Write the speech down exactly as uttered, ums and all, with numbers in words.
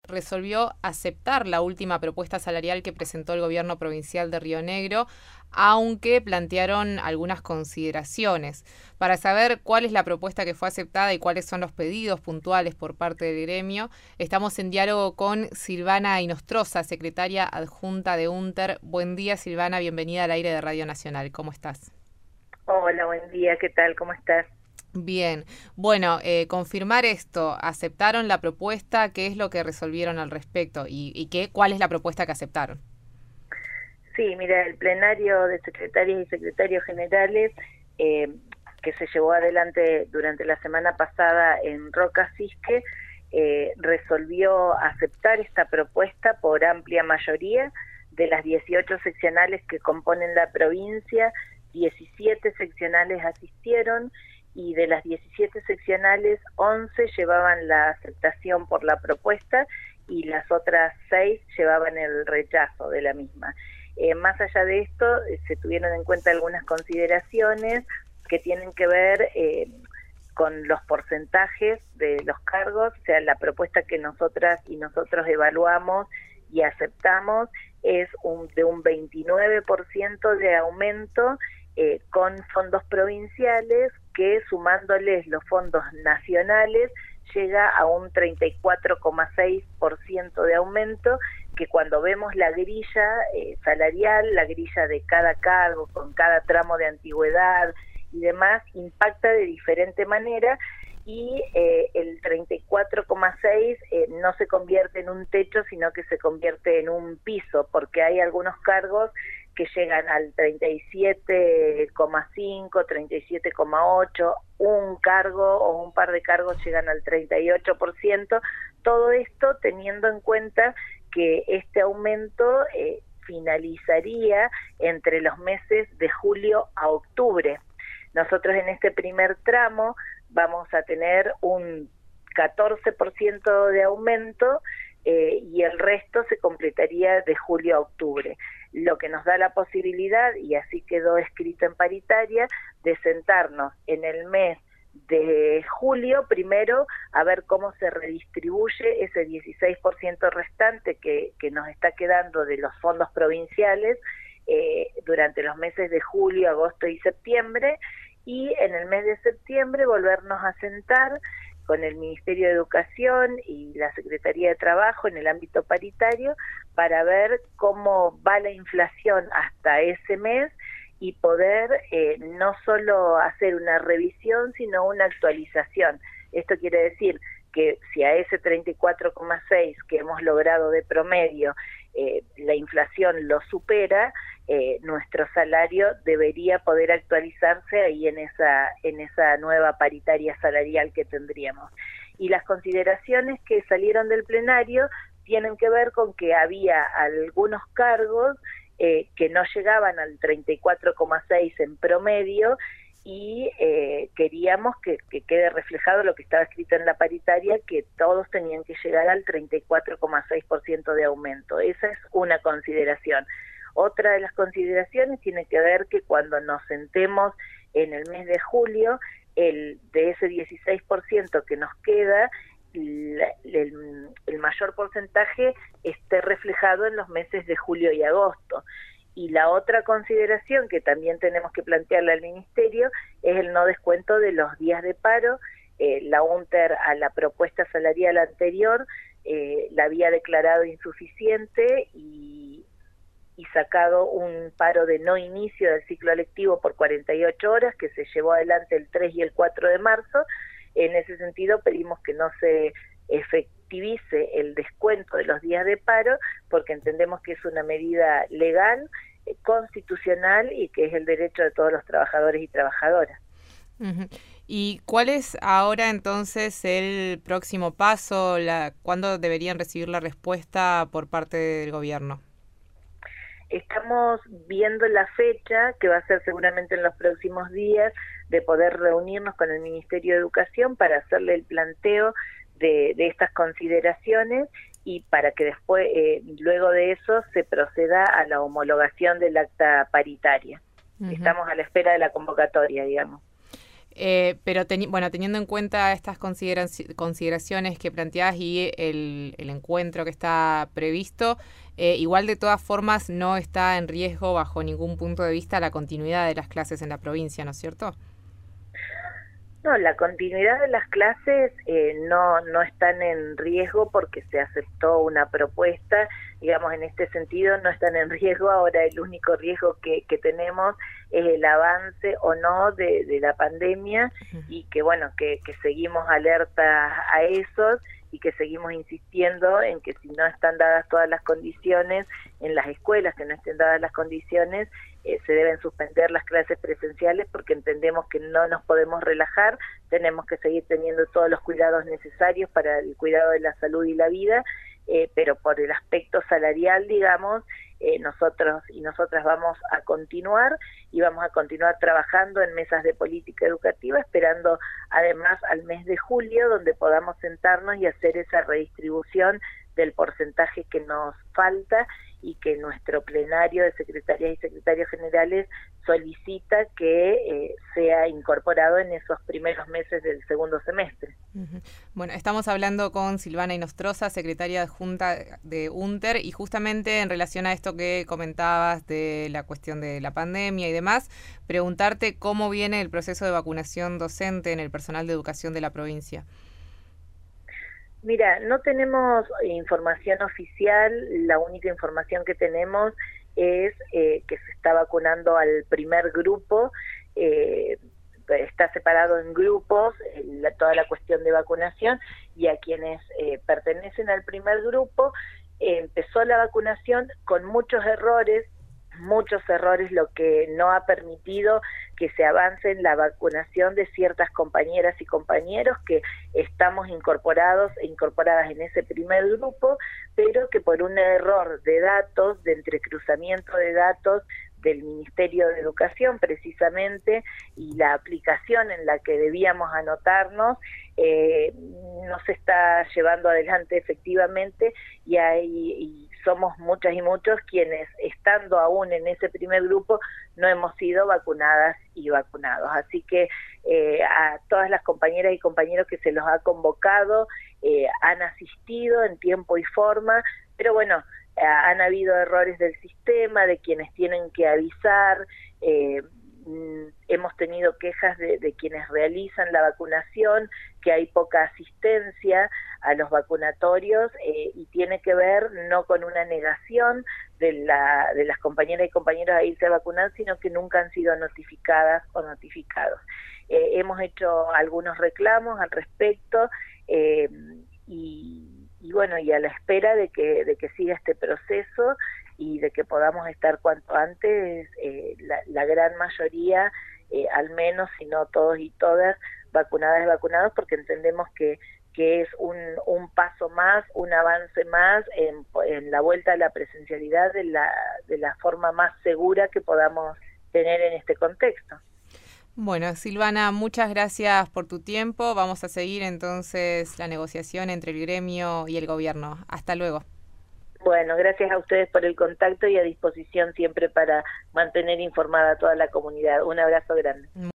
resolvió aceptar la última propuesta salarial que presentó el gobierno provincial de Río Negro, aunque plantearon algunas consideraciones. Para saber cuál es la propuesta que fue aceptada y cuáles son los pedidos puntuales por parte del gremio, estamos en diálogo con Silvana Inostroza, secretaria adjunta de UNTER. Buen día, Silvana, bienvenida al aire de Radio Nacional. ¿Cómo estás? Hola, buen día, ¿qué tal? ¿Cómo estás? Bien, bueno, eh, confirmar esto, ¿aceptaron la propuesta? ¿Qué es lo que resolvieron al respecto? ¿Y, y qué, cuál es la propuesta que aceptaron? Sí, mira, el plenario de secretarias y secretarios generales eh, que se llevó adelante durante la semana pasada en Roca Cisque eh, resolvió aceptar esta propuesta por amplia mayoría. De las dieciocho seccionales que componen la provincia, diecisiete seccionales asistieron, y de las diecisiete seccionales, once llevaban la aceptación por la propuesta y las otras seis llevaban el rechazo de la misma. Eh, más allá de esto, eh, se tuvieron en cuenta algunas consideraciones que tienen que ver eh, con los porcentajes de los cargos. O sea, la propuesta que nosotras y nosotros evaluamos y aceptamos es un, de un veintinueve por ciento de aumento eh, con fondos provinciales, que sumándoles los fondos nacionales llega a un treinta y cuatro coma seis por ciento de aumento, que cuando vemos la grilla eh, salarial, la grilla de cada cargo, con cada tramo de antigüedad y demás, impacta de diferente manera, y eh, el treinta y cuatro coma seis eh, no se convierte en un techo, sino que se convierte en un piso, porque hay algunos cargos que llegan al treinta y siete coma cinco, treinta y siete coma ocho, un cargo o un par de cargos llegan al treinta y ocho por ciento, todo esto teniendo en cuenta que este aumento eh, finalizaría entre los meses de julio a octubre. Nosotros en este primer tramo vamos a tener un catorce por ciento de aumento eh, y el resto se completaría de julio a octubre, lo que nos da la posibilidad, y así quedó escrito en paritaria, de sentarnos en el mes de julio primero a ver cómo se redistribuye ese dieciséis por ciento restante que, que nos está quedando de los fondos provinciales eh, durante los meses de julio, agosto y septiembre, y en el mes de septiembre volvernos a sentar con el Ministerio de Educación y la Secretaría de Trabajo en el ámbito paritario para ver cómo va la inflación hasta ese mes y poder eh, no solo hacer una revisión, sino una actualización. Esto quiere decir que si a ese treinta y cuatro coma seis que hemos logrado de promedio eh, la inflación lo supera, eh, nuestro salario debería poder actualizarse ahí en esa, en esa nueva paritaria salarial que tendríamos. Y las consideraciones que salieron del plenario tienen que ver con que había algunos cargos eh, que no llegaban al treinta y cuatro coma seis en promedio, y eh, queríamos que, que quede reflejado lo que estaba escrito en la paritaria, que todos tenían que llegar al treinta y cuatro coma seis por ciento de aumento. Esa es una consideración. Otra de las consideraciones tiene que ver que cuando nos sentemos en el mes de julio, el de ese dieciséis por ciento que nos queda, la, el, el mayor porcentaje esté reflejado en los meses de julio y agosto. Y la otra consideración que también tenemos que plantearle al Ministerio es el no descuento de los días de paro. Eh, la UNTER a la propuesta salarial anterior eh, la había declarado insuficiente y, y sacado un paro de no inicio del ciclo lectivo por cuarenta y ocho horas que se llevó adelante el tres y el cuatro de marzo. En ese sentido pedimos que no se efectivice el descuento de los días de paro, porque entendemos que es una medida legal, eh, constitucional, y que es el derecho de todos los trabajadores y trabajadoras. Uh-huh. ¿Y cuál es ahora entonces el próximo paso? La, ¿Cuándo deberían recibir la respuesta por parte del gobierno? Estamos viendo la fecha, que va a ser seguramente en los próximos días, de poder reunirnos con el Ministerio de Educación para hacerle el planteo de, de estas consideraciones, y para que después, eh, luego de eso, se proceda a la homologación del acta paritaria. Uh-huh. Estamos a la espera de la convocatoria, digamos. Eh, pero teni bueno, teniendo en cuenta estas considera consideraciones que planteás y el, el encuentro que está previsto, eh, igual de todas formas no está en riesgo bajo ningún punto de vista la continuidad de las clases en la provincia, ¿no es cierto? No, la continuidad de las clases eh, no, no están en riesgo porque se aceptó una propuesta, digamos, en este sentido no están en riesgo. Ahora el único riesgo que, que tenemos es el avance o no de, de la pandemia y que bueno, que, que seguimos alertas a esos y que seguimos insistiendo en que si no están dadas todas las condiciones en las escuelas, que no estén dadas las condiciones, eh, se deben suspender las clases presenciales porque entendemos que no nos podemos relajar, tenemos que seguir teniendo todos los cuidados necesarios para el cuidado de la salud y la vida, eh, pero por el aspecto salarial, digamos, eh, nosotros y nosotras vamos a continuar y vamos a continuar trabajando en mesas de política educativa, esperando además al mes de julio, donde podamos sentarnos y hacer esa redistribución del porcentaje que nos falta y que nuestro plenario de secretarias y secretarios generales solicita que eh, sea incorporado en esos primeros meses del segundo semestre. Uh-huh. Bueno, estamos hablando con Silvana Inostroza, secretaria adjunta de UNTER, y justamente en relación a esto que comentabas de la cuestión de la pandemia y demás, preguntarte cómo viene el proceso de vacunación docente en el personal de educación de la provincia. Mira, no tenemos información oficial, la única información que tenemos es eh, que se está vacunando al primer grupo, eh, está separado en grupos eh, la, toda la cuestión de vacunación, y a quienes eh, pertenecen al primer grupo eh, empezó la vacunación con muchos errores, muchos errores, lo que no ha permitido que se avance en la vacunación de ciertas compañeras y compañeros que estamos incorporados e incorporadas en ese primer grupo, pero que por un error de datos, de entrecruzamiento de datos del Ministerio de Educación precisamente, y la aplicación en la que debíamos anotarnos, eh, no se está llevando adelante efectivamente, y hay y somos muchas y muchos quienes, estando aún en ese primer grupo, no hemos sido vacunadas y vacunados. Así que eh, a todas las compañeras y compañeros que se los ha convocado, eh, han asistido en tiempo y forma, pero bueno, eh, han habido errores del sistema, de quienes tienen que avisar, eh, hemos tenido quejas de, de quienes realizan la vacunación, que hay poca asistencia a los vacunatorios, eh, y tiene que ver no con una negación de, la, de las compañeras y compañeros a irse a vacunar, sino que nunca han sido notificadas o notificados. Eh, hemos hecho algunos reclamos al respecto, eh, y, y bueno, y a la espera de que, de que siga este proceso y de que podamos estar cuanto antes, eh, la, la gran mayoría, eh, al menos, si no todos y todas, vacunadas y vacunados, porque entendemos que, que es un, un paso más, un avance más en, en la vuelta a la presencialidad de la, de la forma más segura que podamos tener en este contexto. Bueno, Silvana, muchas gracias por tu tiempo. Vamos a seguir entonces la negociación entre el gremio y el gobierno. Hasta luego. Bueno, gracias a ustedes por el contacto y a disposición siempre para mantener informada a toda la comunidad. Un abrazo grande.